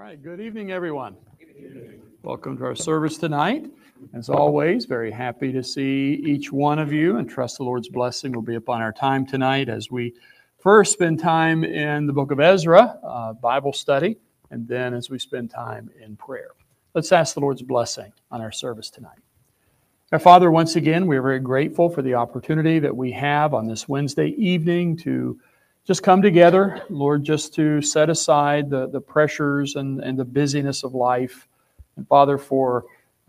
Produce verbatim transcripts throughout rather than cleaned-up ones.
right, good evening, everyone. Welcome to our service tonight. As always, very happy to see each one of you and trust the Lord's blessing will be upon our time tonight as we first spend time in the book of Ezra, uh, Bible study, and then as we spend time in prayer. Let's ask the Lord's blessing on our service tonight. Our Father, once again, we are very grateful for the opportunity that we have on this Wednesday evening to just come together, Lord, just to set aside the, the pressures and, and the busyness of life. And Father, for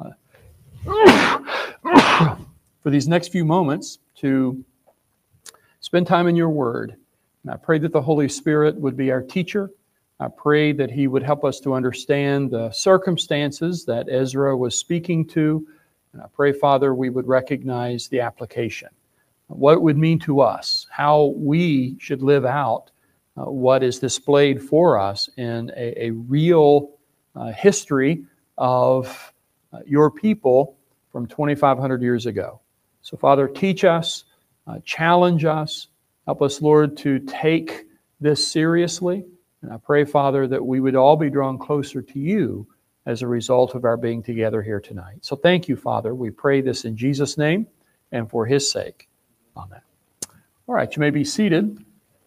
uh, for these next few moments to spend time in your Word. And I pray that the Holy Spirit would be our teacher. I pray that He would help us to understand the circumstances that Ezra was speaking to. And I pray, Father, we would recognize the application, what it would mean to us, how we should live out uh, what is displayed for us in a, a real uh, history of uh, your people from twenty-five hundred years ago. So, Father, teach us, uh, challenge us, help us, Lord, to take this seriously. And I pray, Father, that we would all be drawn closer to you as a result of our being together here tonight. So thank you, Father. We pray this in Jesus' name and for His sake. Amen. All right, you may be seated.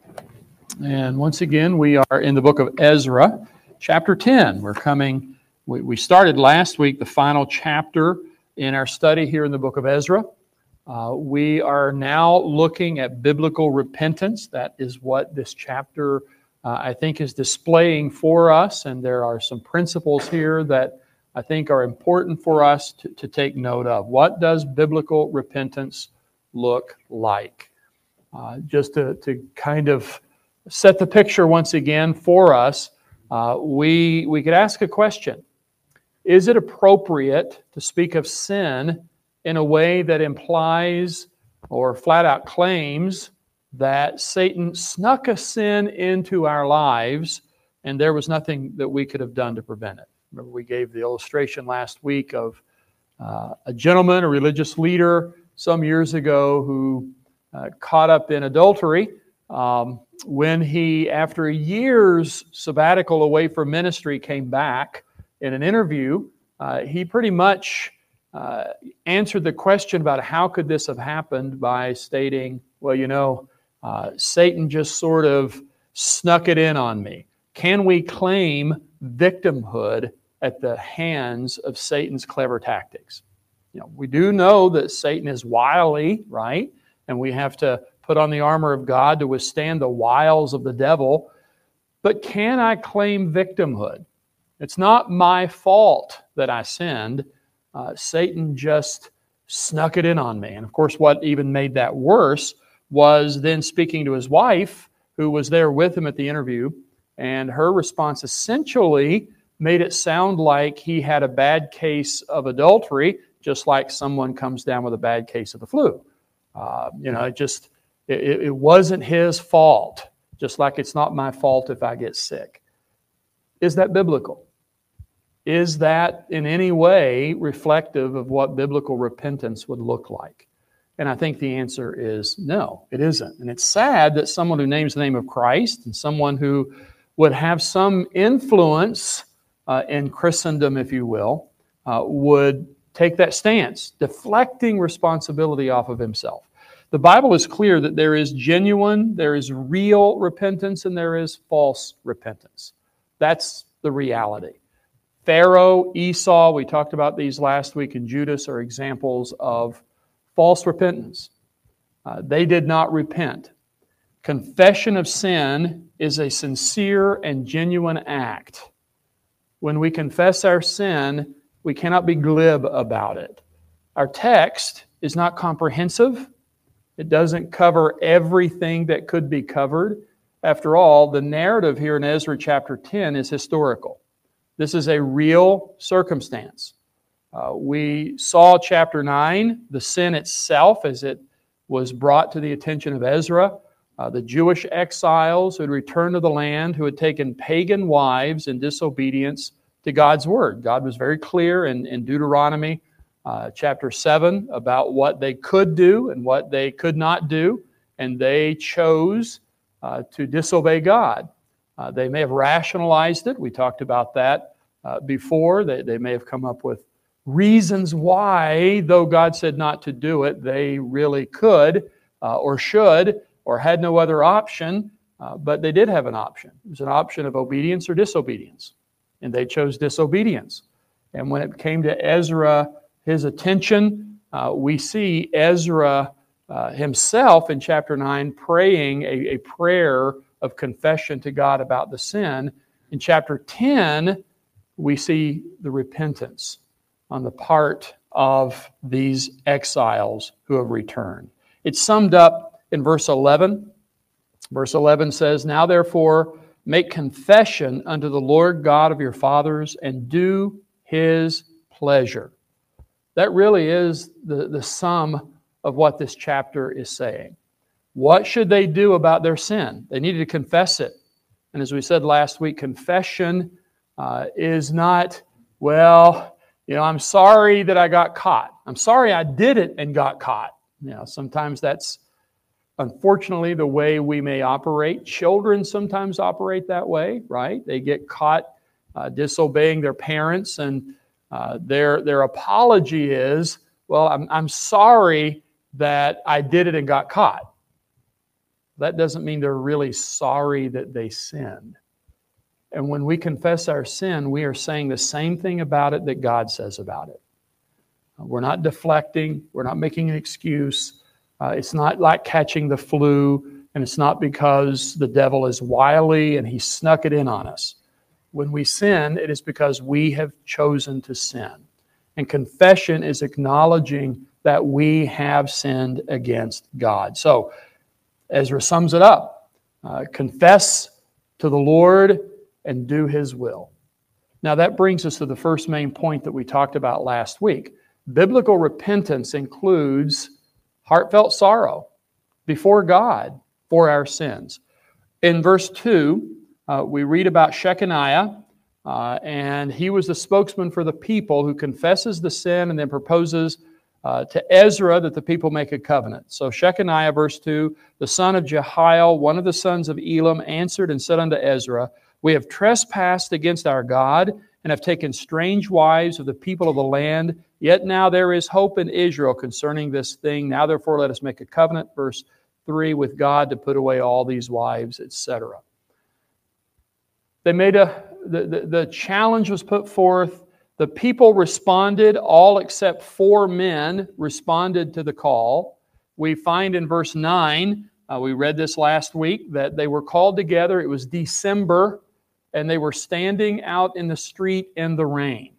And once again, we are in the book of Ezra, chapter ten. We're coming, we, we started last week the final chapter in our study here in the book of Ezra. Uh, we are now looking at biblical repentance. That is what this chapter, uh, I think, is displaying for us. And there are some principles here that I think are important for us to, to take note of. What does biblical repentance look like? Uh, just to, to kind of set the picture once again for us, uh, we, we could ask a question. Is it appropriate to speak of sin in a way that implies or flat out claims that Satan snuck a sin into our lives and there was nothing that we could have done to prevent it? Remember, we gave the illustration last week of uh, a gentleman, a religious leader, some years ago who uh, caught up in adultery um, when he, after a year's sabbatical away from ministry, came back in an interview. Uh, he pretty much uh, answered the question about how could this have happened by stating, well, you know, uh, Satan just sort of snuck it in on me. Can we claim victimhood at the hands of Satan's clever tactics? You know, we do know that Satan is wily, right? And we have to put on the armor of God to withstand the wiles of the devil. But can I claim victimhood? It's not my fault that I sinned. Uh, Satan just snuck it in on me. And of course, what even made that worse was then speaking to his wife, who was there with him at the interview, and her response essentially made it sound like he had a bad case of adultery, just like someone comes down with a bad case of the flu. Uh, you know, it just, it, it wasn't his fault, just like it's not my fault if I get sick. Is that biblical? Is that in any way reflective of what biblical repentance would look like? And I think the answer is no, it isn't. And it's sad that someone who names the name of Christ and someone who would have some influence uh, in Christendom, if you will, uh, would take that stance, deflecting responsibility off of himself. The Bible is clear that there is genuine, there is real repentance, and there is false repentance. That's the reality. Pharaoh, Esau, we talked about these last week, and Judas are examples of false repentance. Uh, they did not repent. Confession of sin is a sincere and genuine act. When we confess our sin, we cannot be glib about it. Our text is not comprehensive. It doesn't cover everything that could be covered. After all, the narrative here in Ezra chapter ten is historical. This is a real circumstance. Uh, we saw chapter nine, the sin itself as it was brought to the attention of Ezra. Uh, the Jewish exiles who had returned to the land, who had taken pagan wives in disobedience to God's word. God was very clear in, in Deuteronomy uh, chapter seven about what they could do and what they could not do, and they chose uh, to disobey God. Uh, they may have rationalized it. We talked about that uh, before. They, they may have come up with reasons why, though God said not to do it, they really could uh, or should or had no other option. Uh, but they did have an option. It was an option of obedience or disobedience. And they chose disobedience. And when it came to Ezra, his attention, uh, we see Ezra uh, himself in chapter nine praying a, a prayer of confession to God about the sin. In chapter ten, we see the repentance on the part of these exiles who have returned. It's summed up in verse eleven. Verse eleven says, "Now therefore make confession unto the Lord God of your fathers and do His pleasure." That really is the, the sum of what this chapter is saying. What should they do about their sin? They needed to confess it. And as we said last week, confession uh, is not, well, you know, I'm sorry that I got caught. I'm sorry I did it and got caught. You know, sometimes that's unfortunately the way we may operate. Children sometimes operate that way, right? They get caught uh, disobeying their parents, and uh, their their apology is, well, I'm I'm sorry that I did it and got caught. That doesn't mean they're really sorry that they sinned. And when we confess our sin, we are saying the same thing about it that God says about it. We're not deflecting. We're not making an excuse. Uh, it's not like catching the flu, and it's not because the devil is wily and he snuck it in on us. When we sin, it is because we have chosen to sin. And confession is acknowledging that we have sinned against God. So, Ezra sums it up. Uh, confess to the Lord and do His will. Now that brings us to the first main point that we talked about last week. Biblical repentance includes heartfelt sorrow before God for our sins. In verse two, uh, we read about Shechaniah, uh, and he was the spokesman for the people who confesses the sin and then proposes Uh, to Ezra that the people make a covenant. So Shechaniah, verse two, the son of Jehiel, one of the sons of Elam, answered and said unto Ezra, "We have trespassed against our God, and have taken strange wives of the people of the land. Yet now there is hope in Israel concerning this thing. Now therefore let us make a covenant," verse three, "with God to put away all these wives," et cetera. They made a, the, the, the challenge was put forth. The people responded, all except four men responded to the call. We find in verse nine, uh, we read this last week, that they were called together. It was December, and they were standing out in the street in the rain.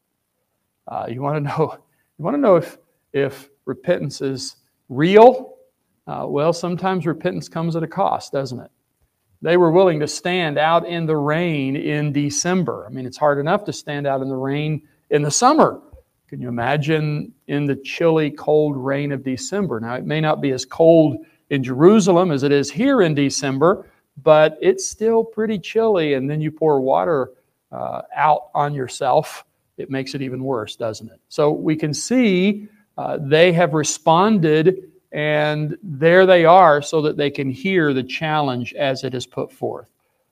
Uh, you want to know? You want to know if if repentance is real? Uh, well, sometimes repentance comes at a cost, doesn't it? They were willing to stand out in the rain in December. I mean, it's hard enough to stand out in the rain in the summer. Can you imagine in the chilly, cold rain of December? Now, it may not be as cold in Jerusalem as it is here in December, but it's still pretty chilly, and then you pour water uh, out on yourself. It makes it even worse, doesn't it? So we can see uh, they have responded, and there they are so that they can hear the challenge as it is put forth.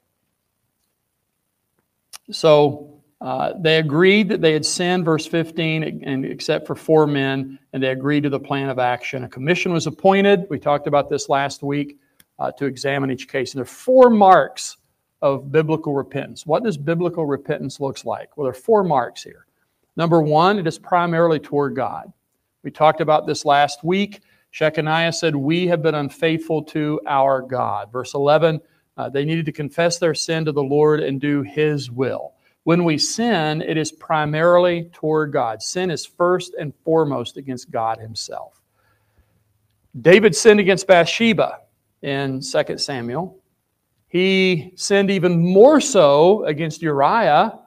So uh, they agreed that they had sinned, verse fifteen, and except for four men, and they agreed to the plan of action. A commission was appointed. We talked about this last week uh, to examine each case. And there are four marks of biblical repentance. What does biblical repentance look like? Well, there are four marks here. Number one, it is primarily toward God. We talked about this last week. Shechaniah said, "We have been unfaithful to our God." Verse eleven, uh, they needed to confess their sin to the Lord and do His will. When we sin, it is primarily toward God. Sin is first and foremost against God Himself. David sinned against Bathsheba in Second Samuel. He sinned even more so against Uriah,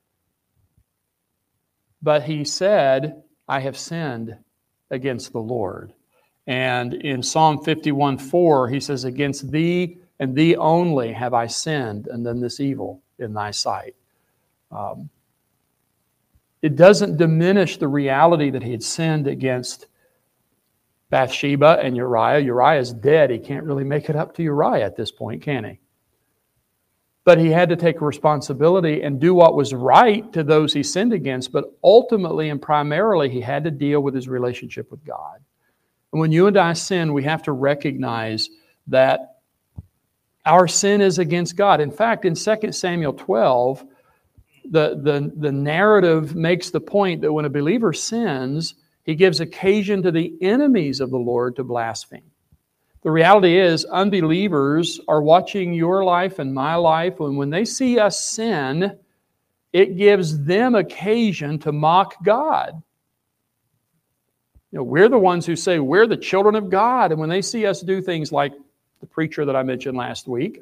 but he said, "I have sinned against the Lord." And in Psalm fifty-one four, he says, "Against thee and thee only have I sinned, and done this evil in thy sight." Um, it doesn't diminish the reality that he had sinned against Bathsheba and Uriah. Uriah is dead. He can't really make it up to Uriah at this point, can he? But he had to take responsibility and do what was right to those he sinned against. But ultimately and primarily, he had to deal with his relationship with God. And when you and I sin, we have to recognize that our sin is against God. In fact, in Second Samuel twelve, the, the, the narrative makes the point that when a believer sins, he gives occasion to the enemies of the Lord to blaspheme. The reality is, unbelievers are watching your life and my life, and when they see us sin, it gives them occasion to mock God. You know, we're the ones who say we're the children of God, and when they see us do things like the preacher that I mentioned last week,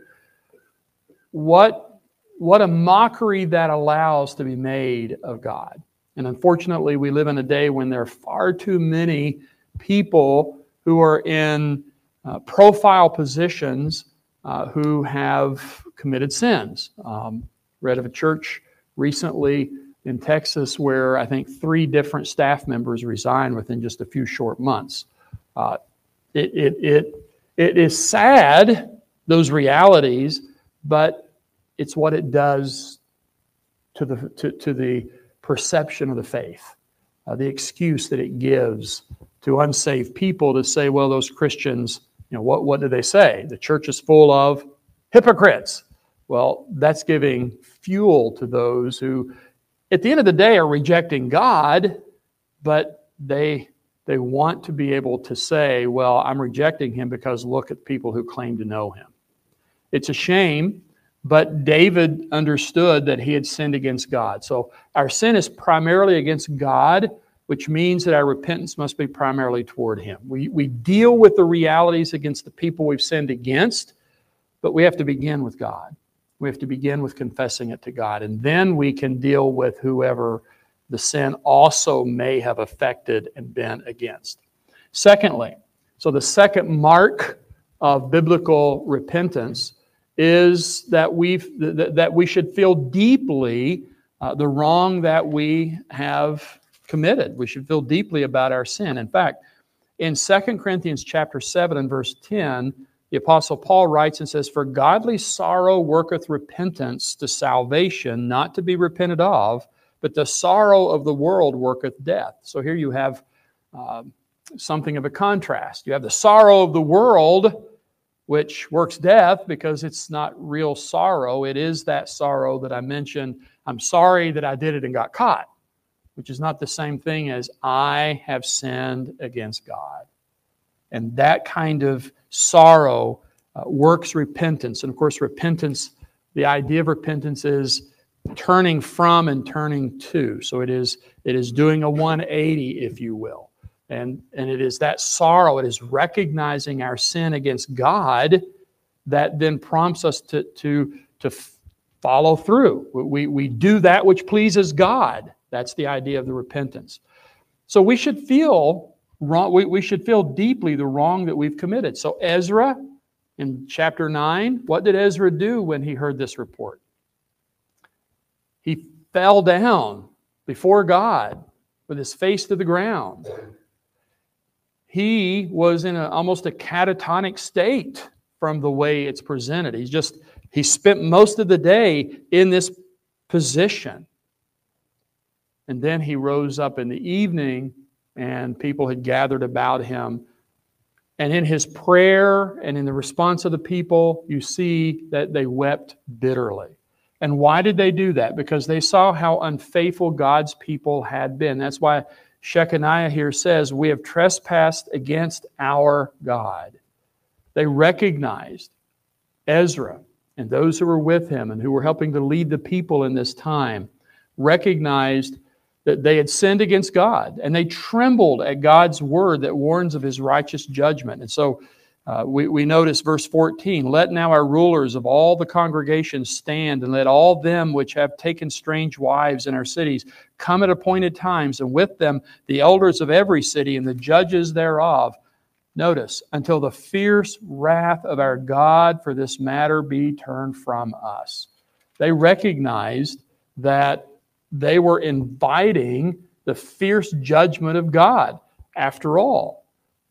what, what a mockery that allows to be made of God. And unfortunately, we live in a day when there are far too many people who are in Uh, profile positions uh, who have committed sins. Um, read of a church recently in Texas where I think three different staff members resigned within just a few short months. Uh, it, it, it, it is sad, those realities, but it's what it does to the, to, to the perception of the faith, uh, the excuse that it gives to unsaved people to say, well, those Christians, you know, what, what do they say? The church is full of hypocrites. Well, that's giving fuel to those who, at the end of the day, are rejecting God, but they, they want to be able to say, well, I'm rejecting him because look at people who claim to know him. It's a shame, but David understood that he had sinned against God. So our sin is primarily against God, which means that our repentance must be primarily toward him. We, we deal with the realities against the people we've sinned against, but we have to begin with God. We have to begin with confessing it to God, and then we can deal with whoever the sin also may have affected and been against. Secondly, so the second mark of biblical repentance is that we've that we should feel deeply uh, the wrong that we have committed. We should feel deeply about our sin. In fact, in Second Corinthians chapter seven and verse ten, the Apostle Paul writes and says, "For godly sorrow worketh repentance to salvation, not to be repented of, but the sorrow of the world worketh death." So here you have uh, something of a contrast. You have the sorrow of the world, which works death because it's not real sorrow. It is that sorrow that I mentioned. I'm sorry that I did it and got caught, which is not the same thing as I have sinned against God. And that kind of sorrow uh, works repentance. And of course, repentance, the idea of repentance is turning from and turning to. So it is it is doing a one eighty, if you will. And, and it is that sorrow, it is recognizing our sin against God that then prompts us to, to, to follow through. We, we do that which pleases God. That's the idea of the repentance. So we should feel wrong. We, we should feel deeply the wrong that we've committed. So Ezra, in chapter nine, what did Ezra do when he heard this report? He fell down before God with his face to the ground. He was in a, almost a catatonic state from the way it's presented. He's just, he spent most of the day in this position. And then he rose up in the evening and people had gathered about him. And in his prayer and in the response of the people, you see that they wept bitterly. And why did they do that? Because they saw how unfaithful God's people had been. That's why Shechaniah here says, we have trespassed against our God. They recognized Ezra and those who were with him and who were helping to lead the people in this time, recognized that they had sinned against God, and they trembled at God's word that warns of his righteous judgment. And so uh, we, we notice verse fourteen, "Let now our rulers of all the congregations stand, and let all them which have taken strange wives in our cities come at appointed times, and with them the elders of every city and the judges thereof." Notice, "until the fierce wrath of our God for this matter be turned from us." They recognized that they were inviting the fierce judgment of God. After all,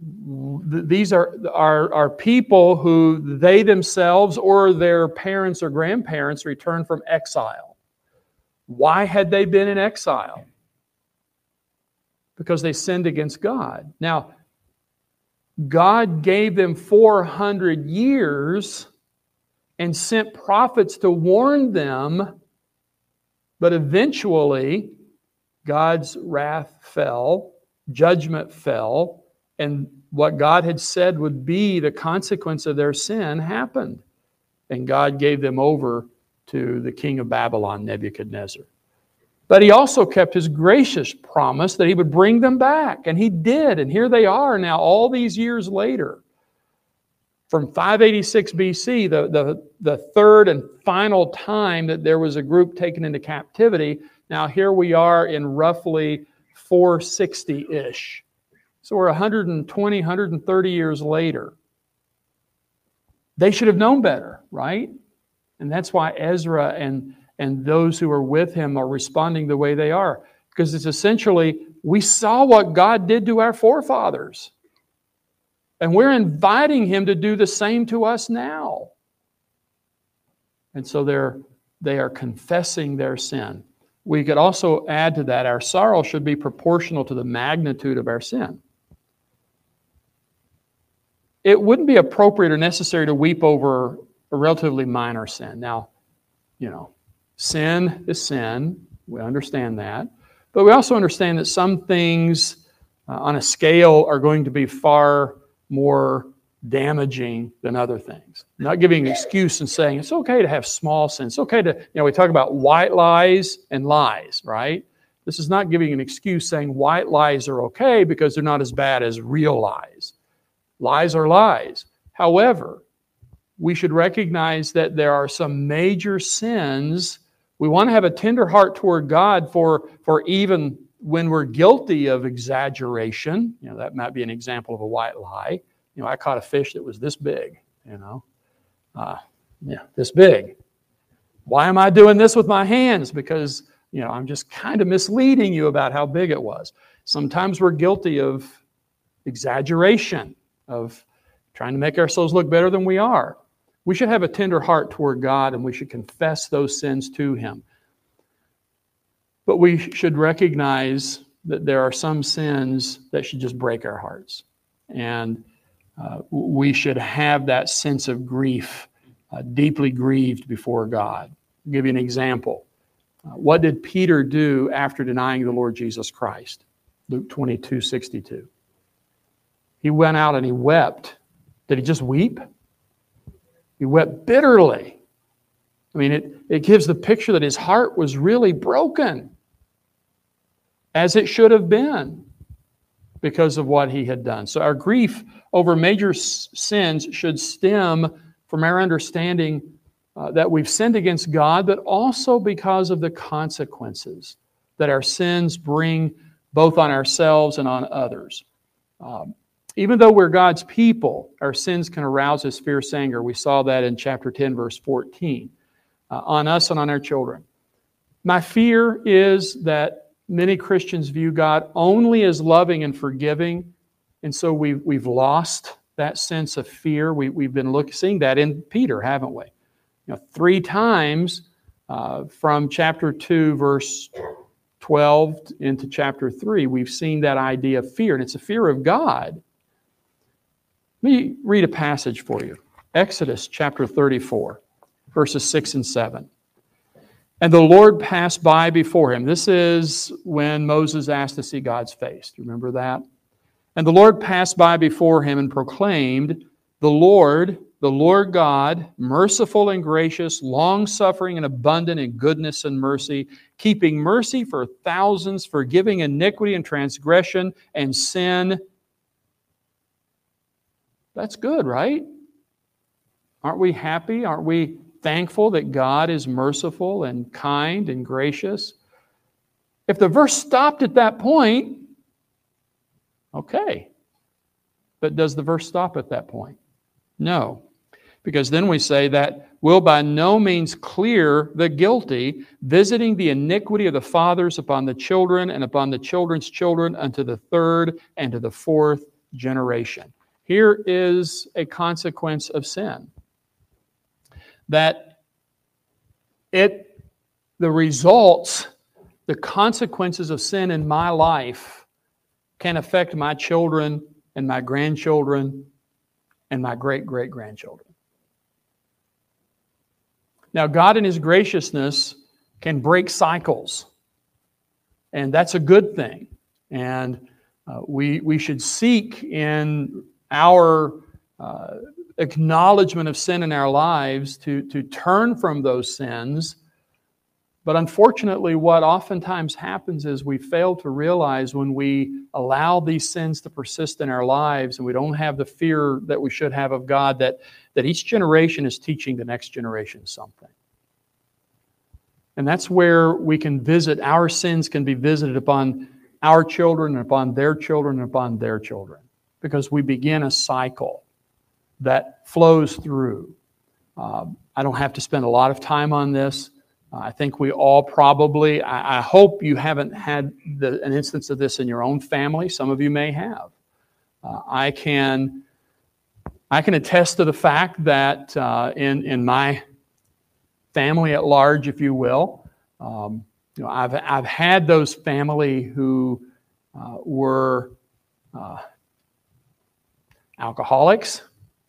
These are, are, are people who they themselves or their parents or grandparents returned from exile. Why had they been in exile? Because they sinned against God. Now, God gave them four hundred years and sent prophets to warn them, but eventually God's wrath fell, judgment fell, and what God had said would be the consequence of their sin happened. And God gave them over to the king of Babylon, Nebuchadnezzar. But He also kept His gracious promise that He would bring them back. And He did. And here they are now all these years later. From five eighty-six B C, the, the, the third and final time that there was a group taken into captivity, now here we are in roughly four sixty-ish. So we're one hundred twenty, one hundred thirty years later. They should have known better, right? And that's why Ezra and, and those who are with him are responding the way they are. Because it's essentially, we saw what God did to our forefathers. And we're inviting Him to do the same to us now. And so they're, they are confessing their sin. We could also add to that, our sorrow should be proportional to the magnitude of our sin. It wouldn't be appropriate or necessary to weep over a relatively minor sin. Now, you know, sin is sin. We understand that. But we also understand that some things uh, on a scale are going to be far more damaging than other things. I'm not giving an excuse and saying it's okay to have small sins. It's okay to, you know, we talk about white lies and lies, right? This is not giving an excuse saying white lies are okay because they're not as bad as real lies. Lies are lies. However, we should recognize that there are some major sins. We want to have a tender heart toward God for, for even when we're guilty of exaggeration. You know, that might be an example of a white lie. You know, I caught a fish that was this big, you know. Uh, yeah, this big. Why am I doing this with my hands? Because, you know, I'm just kind of misleading you about how big it was. Sometimes we're guilty of exaggeration, of trying to make ourselves look better than we are. We should have a tender heart toward God, and we should confess those sins to Him. But we should recognize that there are some sins that should just break our hearts. And uh, we should have that sense of grief, uh, deeply grieved before God. I'll give you an example. Uh, what did Peter do after denying the Lord Jesus Christ? Luke twenty-two sixty-two. He went out and he wept. Did he just weep? He wept bitterly. I mean, it, it gives the picture that his heart was really broken, as it should have been, because of what he had done. So our grief over major s- sins should stem from our understanding uh, that we've sinned against God, but also because of the consequences that our sins bring both on ourselves and on others. Um, Even though we're God's people, our sins can arouse His fierce anger. We saw that in chapter ten, verse fourteen, uh, on us and on our children. My fear is that many Christians view God only as loving and forgiving, and so we've, we've lost that sense of fear. We, we've been look, seeing that in Peter, haven't we? You know, three times uh, from chapter two, verse twelve into chapter three, we've seen that idea of fear, and it's a fear of God. Let me read a passage for you. Exodus chapter thirty-four, verses six and seven. And the Lord passed by before him. This is when Moses asked to see God's face. Do you remember that? And the Lord passed by before him and proclaimed, The Lord, the Lord God, merciful and gracious, long-suffering and abundant in goodness and mercy, keeping mercy for thousands, forgiving iniquity and transgression and sin. That's good, right? Aren't we happy? Aren't we thankful that God is merciful and kind and gracious? If the verse stopped at that point, okay. But does the verse stop at that point? No. Because then we say that will by no means clear the guilty, visiting the iniquity of the fathers upon the children and upon the children's children unto the third and to the fourth generation. Here is a consequence of sin. That it, the results, the consequences of sin in my life can affect my children and my grandchildren and my great-great-grandchildren. Now, God in His graciousness can break cycles, and that's a good thing. And uh, we, we should seek in our uh, acknowledgement of sin in our lives to, to turn from those sins. But unfortunately, what oftentimes happens is we fail to realize when we allow these sins to persist in our lives and we don't have the fear that we should have of God, that, that each generation is teaching the next generation something. And that's where we can visit, our sins can be visited upon our children, and upon their children, and upon their children. Because we begin a cycle that flows through. Uh, I don't have to spend a lot of time on this. I think we all probably, I, I hope you haven't had the, an instance of this in your own family. Some of you may have. Uh, I can I can attest to the fact that uh, in, in my family at large, if you will, um, you know, I've, I've had those family who uh, were uh, alcoholics,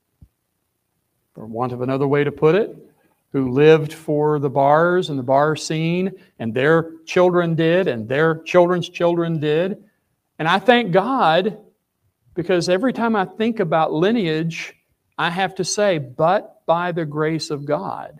for want of another way to put it, who lived for the bars and the bar scene, and their children did, and their children's children did. And I thank God, because every time I think about lineage, I have to say, but by the grace of God.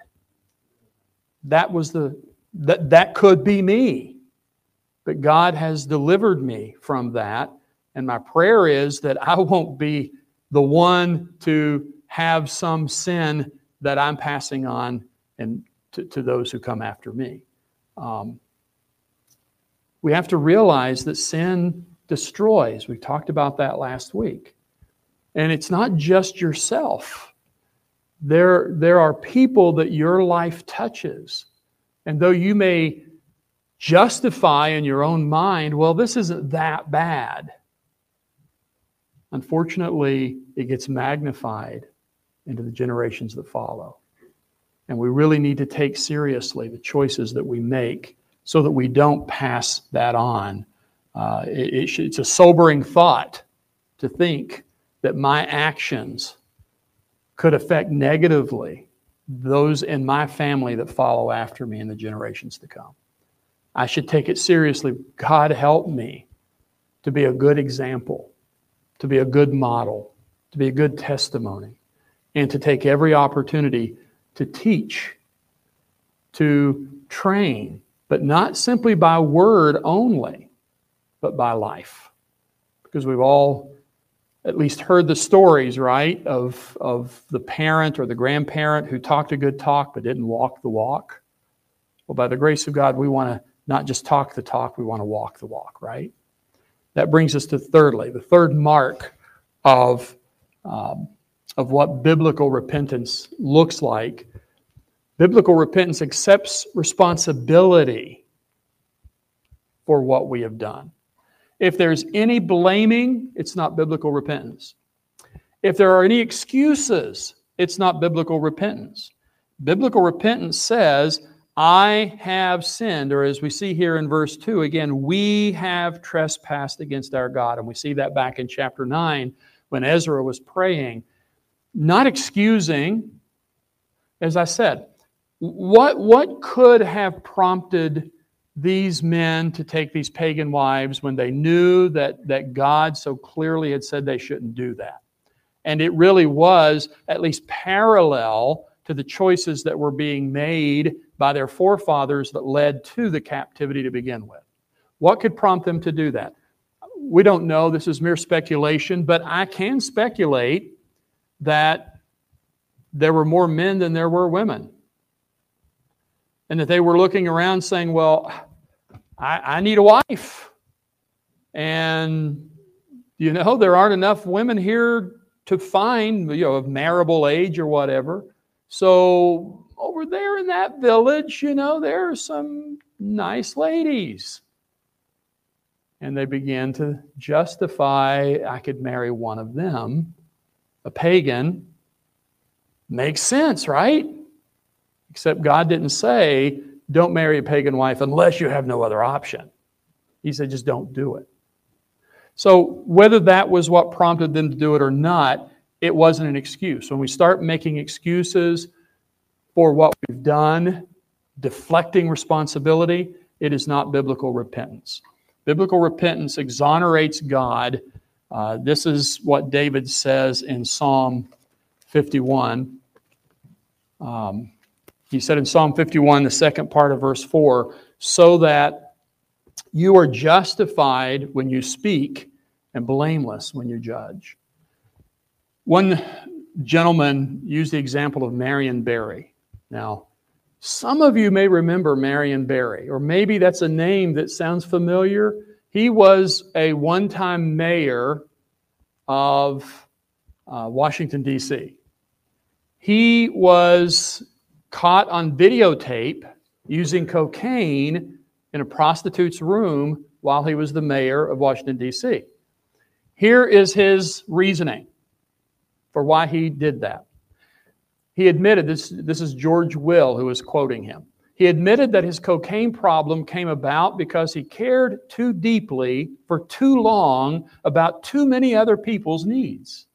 That was the that, that could be me. But God has delivered me from that. And my prayer is that I won't be the one to have some sin that I'm passing on and to, to those who come after me. Um, we have to realize that sin destroys. We talked about that last week. And it's not just yourself. There, there are people that your life touches. And though you may justify in your own mind, well, this isn't that bad. Unfortunately, it gets magnified into the generations that follow. And we really need to take seriously the choices that we make so that we don't pass that on. Uh, it, it should, it's a sobering thought to think that my actions could affect negatively those in my family that follow after me in the generations to come. I should take it seriously. God, help me to be a good example, to be a good model, to be a good testimony, and to take every opportunity to teach, to train, but not simply by word only, but by life. Because we've all at least heard the stories, right, of, of the parent or the grandparent who talked a good talk but didn't walk the walk. Well, by the grace of God, we want to not just talk the talk, we want to walk the walk, right? That brings us to thirdly, the third mark of um, of what biblical repentance looks like. Biblical repentance accepts responsibility for what we have done. If there's any blaming, it's not biblical repentance. If there are any excuses, it's not biblical repentance. Biblical repentance says, I have sinned, or as we see here in verse two, again, we have trespassed against our God. And we see that back in chapter nine when Ezra was praying. Not excusing, as I said, what, what could have prompted these men to take these pagan wives when they knew that, that God so clearly had said they shouldn't do that? And it really was at least parallel to the choices that were being made by their forefathers that led to the captivity to begin with. What could prompt them to do that? We don't know. This is mere speculation, but I can speculate that there were more men than there were women. And that they were looking around saying, well, I, I need a wife. And, you know, there aren't enough women here to find, you know, of marriable age or whatever. So over there in that village, you know, there are some nice ladies. and they began to justify, I could marry one of them, a pagan. Makes sense, right? Except God didn't say, don't marry a pagan wife unless you have no other option. He said, just don't do it. So whether that was what prompted them to do it or not, it wasn't an excuse. When we start making excuses for what we've done, deflecting responsibility, it is not biblical repentance. Biblical repentance exonerates God. Uh, this is what David says in Psalm fifty-one. Um, he said in Psalm fifty-one, the second part of verse four, so that you are justified when you speak and blameless when you judge. One gentleman used the example of Marion Barry. Now, some of you may remember Marion Barry, or maybe that's a name that sounds familiar. He was a one-time mayor of uh, Washington, D C He was caught on videotape using cocaine in a prostitute's room while he was the mayor of Washington, D C Here is his reasoning for why he did that. He admitted, this, this is George Will who is quoting him. He admitted that his cocaine problem came about because he cared too deeply for too long about too many other people's needs.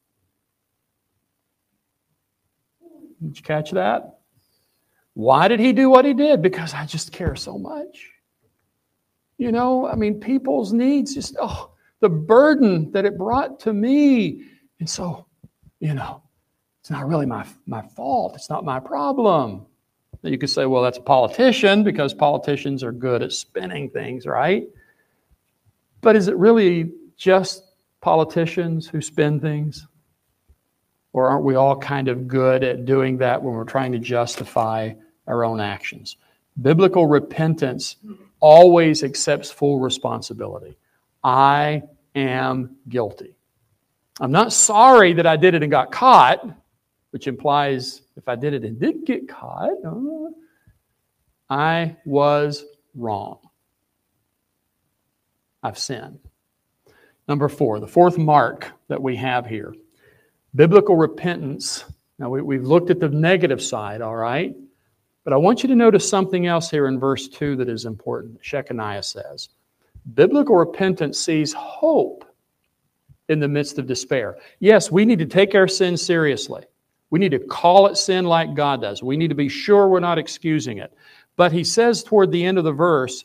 Did you catch that? Why did he do what he did? Because I just care so much. You know, I mean, people's needs, just, oh, the burden that it brought to me. And so, you know, it's not really my, my fault. It's not my problem. You could say, well, that's a politician because politicians are good at spinning things, right? But is it really just politicians who spin things? Or aren't we all kind of good at doing that when we're trying to justify our own actions? Biblical repentance always accepts full responsibility. I am guilty. I'm not sorry that I did it and got caught, which implies if I did it and didn't get caught, uh, I was wrong. I've sinned. Number four, the fourth mark that we have here. Biblical repentance. Now, we, we've looked at the negative side, all right? But I want you to notice something else here in verse two that is important. Shechaniah says, biblical repentance sees hope in the midst of despair. Yes, we need to take our sin seriously. We need to call it sin like God does. We need to be sure we're not excusing it. But he says toward the end of the verse,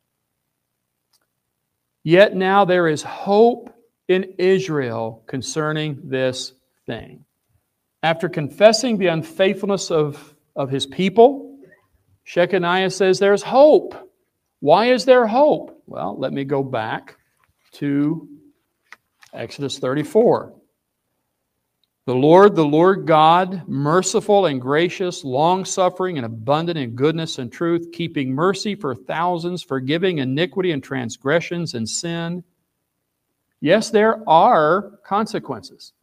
yet now there is hope in Israel concerning this thing. After confessing the unfaithfulness of, of his people, Shechaniah says there's hope. Why is there hope? Well, let me go back to Exodus thirty-four. The Lord, the Lord God, merciful and gracious, long-suffering and abundant in goodness and truth, keeping mercy for thousands, forgiving iniquity and transgressions and sin. Yes, there are consequences.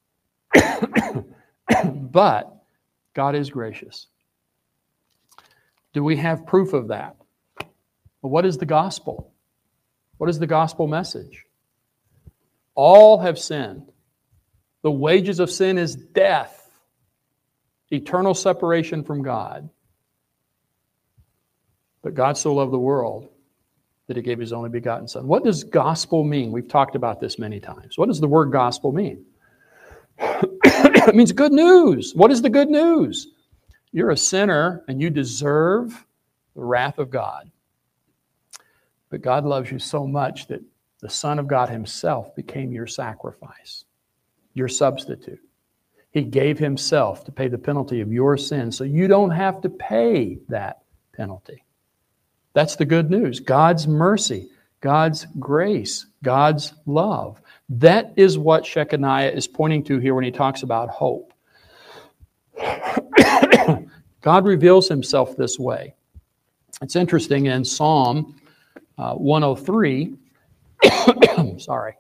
But God is gracious. Do we have proof of that? Well, what is the gospel? What is the gospel message? All have sinned. The wages of sin is death, eternal separation from God. But God so loved the world that He gave His only begotten Son. What does gospel mean? We've talked about this many times. What does the word gospel mean? It means good news. What is the good news? You're a sinner and you deserve the wrath of God. But God loves you so much that the Son of God Himself became your sacrifice, your substitute. He gave Himself to pay the penalty of your sin so you don't have to pay that penalty. That's the good news. God's mercy, God's grace, God's love. That is what Shechaniah is pointing to here when he talks about hope. God reveals Himself this way. It's interesting in Psalm uh, one oh three, sorry.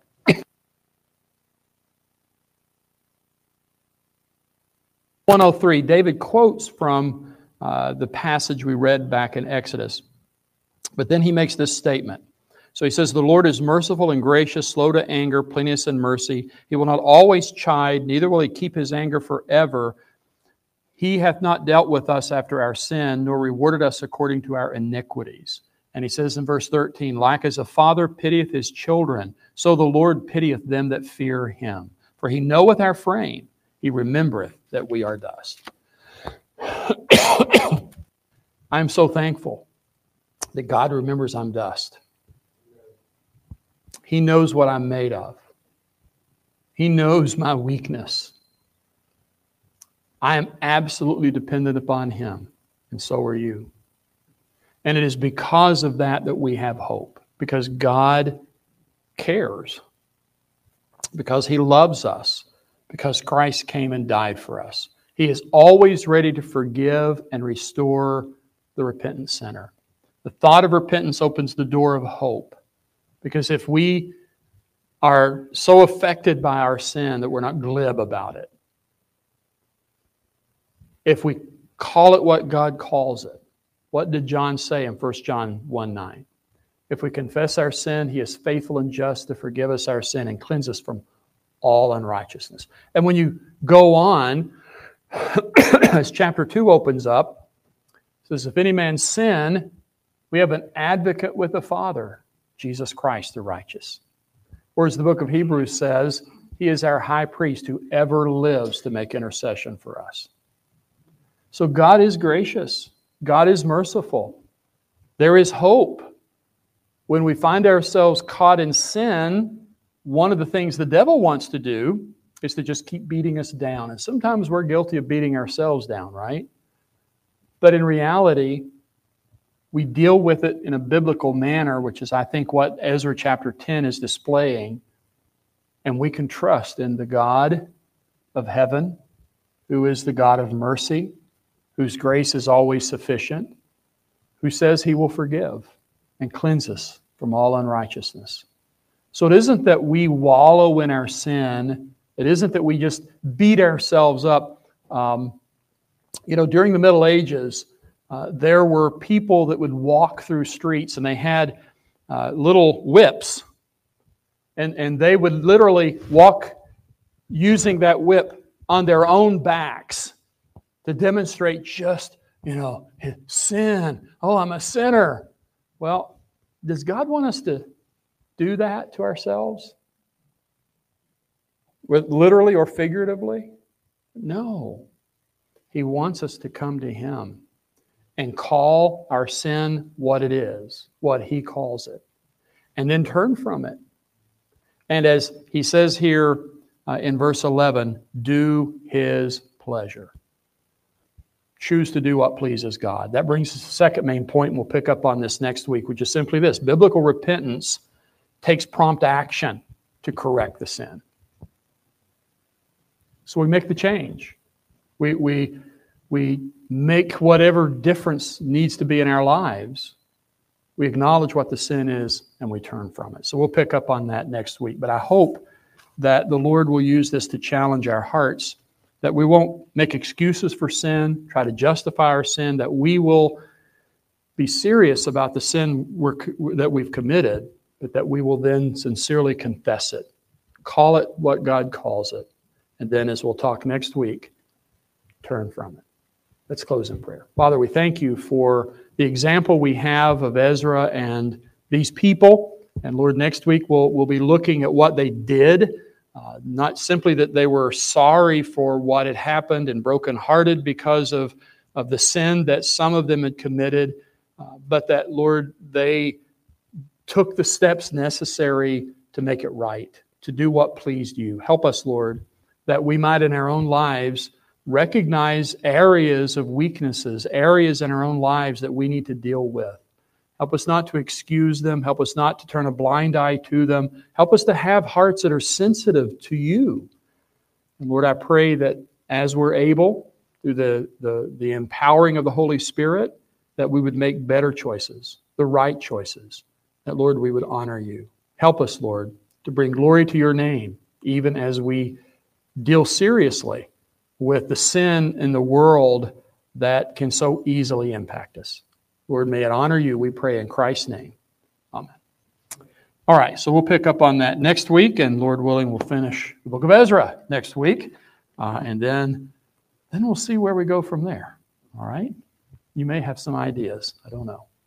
one oh three, David quotes from uh, the passage we read back in Exodus. But then he makes this statement. So he says, the Lord is merciful and gracious, slow to anger, plenteous in mercy. He will not always chide, neither will he keep his anger forever. He hath not dealt with us after our sin, nor rewarded us according to our iniquities. And he says in verse thirteen, like as a father pitieth his children, so the Lord pitieth them that fear him. For he knoweth our frame, he remembereth that we are dust. I am so thankful that God remembers I'm dust. He knows what I'm made of. He knows my weakness. I am absolutely dependent upon him, and so are you. And it is because of that that we have hope, because God cares, because he loves us, because Christ came and died for us. He is always ready to forgive and restore the repentant sinner. The thought of repentance opens the door of hope, because if we are so affected by our sin that we're not glib about it, if we call it what God calls it, what did John say in First John one nine? If we confess our sin, he is faithful and just to forgive us our sin and cleanse us from all unrighteousness. And when you go on, as chapter two opens up, it says, if any man sin, we have an advocate with the Father, Jesus Christ the righteous. Or as the book of Hebrews says, he is our high priest who ever lives to make intercession for us. So God is gracious. God is merciful. There is hope. When we find ourselves caught in sin, one of the things the devil wants to do is to just keep beating us down. And sometimes we're guilty of beating ourselves down, right? But in reality, we deal with it in a biblical manner, which is, I think, what Ezra chapter ten is displaying. And we can trust in the God of heaven, who is the God of mercy, whose grace is always sufficient, who says he will forgive and cleanse us from all unrighteousness. So it isn't that we wallow in our sin. It isn't that we just beat ourselves up. Um, you know, during the Middle Ages, uh, there were people that would walk through streets and they had uh, little whips. And, and they would literally walk using that whip on their own backs to demonstrate just, you know, sin. Oh, I'm a sinner. Well, does God want us to do that to ourselves? With literally or figuratively? No. He wants us to come to him and call our sin what it is, what he calls it, and then turn from it. And as he says here uh, in verse eleven, do his pleasure. Choose to do what pleases God. That brings us to the second main point, and we'll pick up on this next week, which is simply this. Biblical repentance takes prompt action to correct the sin. So we make the change. We, we, we make whatever difference needs to be in our lives. We acknowledge what the sin is, and we turn from it. So we'll pick up on that next week. But I hope that the Lord will use this to challenge our hearts, that we won't make excuses for sin, try to justify our sin, that we will be serious about the sin we're, that we've committed, but that we will then sincerely confess it, call it what God calls it, and then, as we'll talk next week, turn from it. Let's close in prayer. Father, we thank you for the example we have of Ezra and these people. And Lord, next week we'll, we'll be looking at what they did. Uh, not simply that they were sorry for what had happened and brokenhearted because of, of the sin that some of them had committed, uh, but that, Lord, they took the steps necessary to make it right, to do what pleased you. Help us, Lord, that we might in our own lives recognize areas of weaknesses, areas in our own lives that we need to deal with. Help us not to excuse them. Help us not to turn a blind eye to them. Help us to have hearts that are sensitive to you. And Lord, I pray that as we're able, through the, the, the empowering of the Holy Spirit, that we would make better choices, the right choices, that, Lord, we would honor you. Help us, Lord, to bring glory to your name, even as we deal seriously with the sin in the world that can so easily impact us. Lord, may it honor you, we pray in Christ's name. Amen. All right, so we'll pick up on that next week, and Lord willing, we'll finish the book of Ezra next week, uh, and then, then we'll see where we go from there. All right? You may have some ideas. I don't know.